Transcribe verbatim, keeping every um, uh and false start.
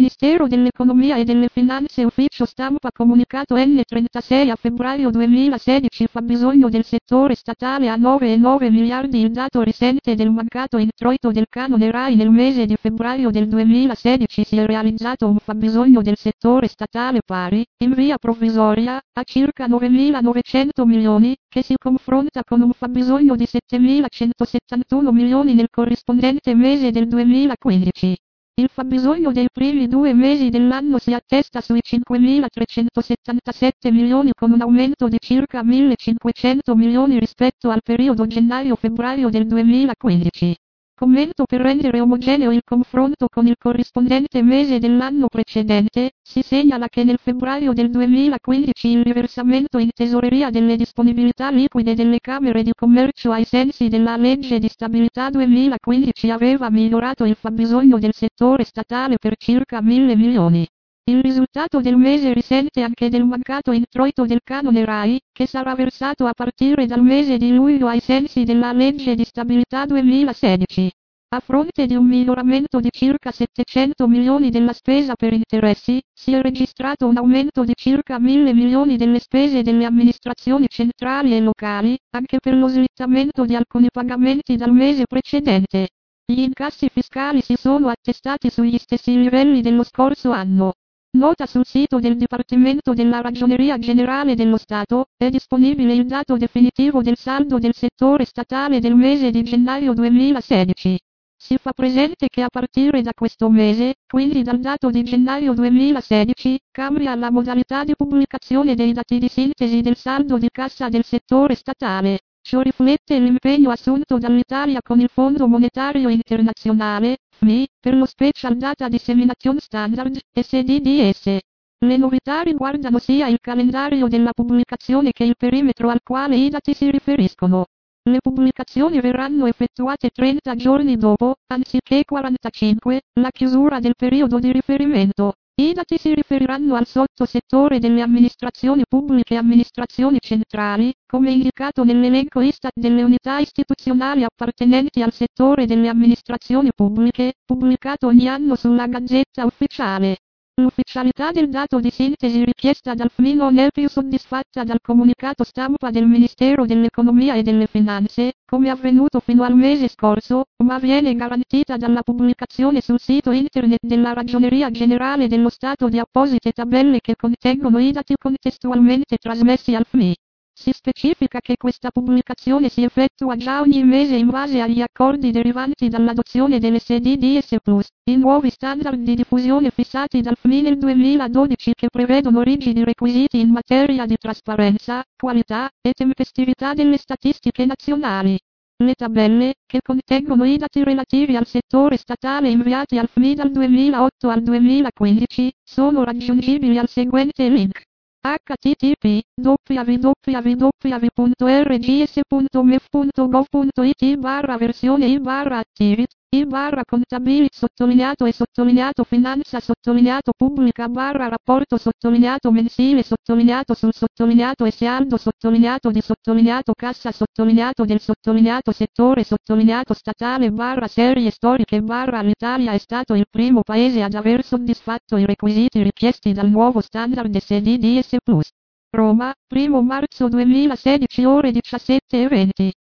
Ministero dell'Economia e delle Finanze, ufficio stampa, comunicato N trentasei a febbraio duemilasedici. Fabbisogno del settore statale a nove virgola nove miliardi. Il dato risente del mancato introito del canone RAI. Nel mese di febbraio del duemilasedici si è realizzato un fabbisogno del settore statale pari, in via provvisoria, a circa novemilanovecento milioni, che si confronta con un fabbisogno di settemilacentosettantuno milioni nel corrispondente mese del duemilaquindici. Il fabbisogno dei primi due mesi dell'anno si attesta sui cinquemilatrecentosettantasette milioni, con un aumento di circa millecinquecento milioni rispetto al periodo gennaio-febbraio del duemilaquindici. Commento: per rendere omogeneo il confronto con il corrispondente mese dell'anno precedente, si segnala che nel febbraio del duemilaquindici il riversamento in tesoreria delle disponibilità liquide delle Camere di Commercio ai sensi della legge di stabilità duemilaquindici aveva migliorato il fabbisogno del settore statale per circa mille milioni. Il risultato del mese risente anche del mancato introito del canone RAI, che sarà versato a partire dal mese di luglio ai sensi della legge di stabilità duemilasedici. A fronte di un miglioramento di circa settecento milioni della spesa per interessi, si è registrato un aumento di circa mille milioni delle spese delle amministrazioni centrali e locali, anche per lo slittamento di alcuni pagamenti dal mese precedente. Gli incassi fiscali si sono attestati sugli stessi livelli dello scorso anno. Nota: sul sito del Dipartimento della Ragioneria Generale dello Stato è disponibile il dato definitivo del saldo del settore statale del mese di gennaio duemilasedici. Si fa presente che a partire da questo mese, quindi dal dato di gennaio duemilasedici, cambia la modalità di pubblicazione dei dati di sintesi del saldo di cassa del settore statale. Ciò riflette l'impegno assunto dall'Italia con il Fondo Monetario Internazionale, F M I, per lo Special Data Dissemination Standard, S D D S. Le novità riguardano sia il calendario della pubblicazione che il perimetro al quale i dati si riferiscono. Le pubblicazioni verranno effettuate trenta giorni dopo, anziché quarantacinque, la chiusura del periodo di riferimento. I dati si riferiranno al sottosettore delle amministrazioni pubbliche e amministrazioni centrali, come indicato nell'elenco Istat delle unità istituzionali appartenenti al settore delle amministrazioni pubbliche, pubblicato ogni anno sulla Gazzetta Ufficiale. L'ufficialità del dato di sintesi richiesta dal F M I non è più soddisfatta dal comunicato stampa del Ministero dell'Economia e delle Finanze, come avvenuto fino al mese scorso, ma viene garantita dalla pubblicazione sul sito internet della Ragioneria Generale dello Stato di apposite tabelle che contengono i dati contestualmente trasmessi al F M I. Si specifica che questa pubblicazione si effettua già ogni mese in base agli accordi derivanti dall'adozione dell'S D D S plus, i nuovi standard di diffusione fissati dal F M I nel duemiladodici, che prevedono rigidi requisiti in materia di trasparenza, qualità e tempestività delle statistiche nazionali. Le tabelle, che contengono i dati relativi al settore statale inviati al F M I dal duemilaotto al duemilaquindici, sono raggiungibili al seguente link: h t t p w w w punto r g s punto m e f punto gov punto i t barra versione i barra activit, i barra contabilit sottolineato e sottolineato finanza sottolineato pubblica barra rapporto sottolineato mensile sottolineato sul sottolineato e saldo sottolineato di sottolineato cassa sottolineato del sottolineato settore sottolineato statale barra serie storiche barra l'Italia è stato il primo paese ad aver soddisfatto i requisiti richiesti dal nuovo standard S D D S plus. Roma, primo marzo duemilasedici, ore diciassette e venti.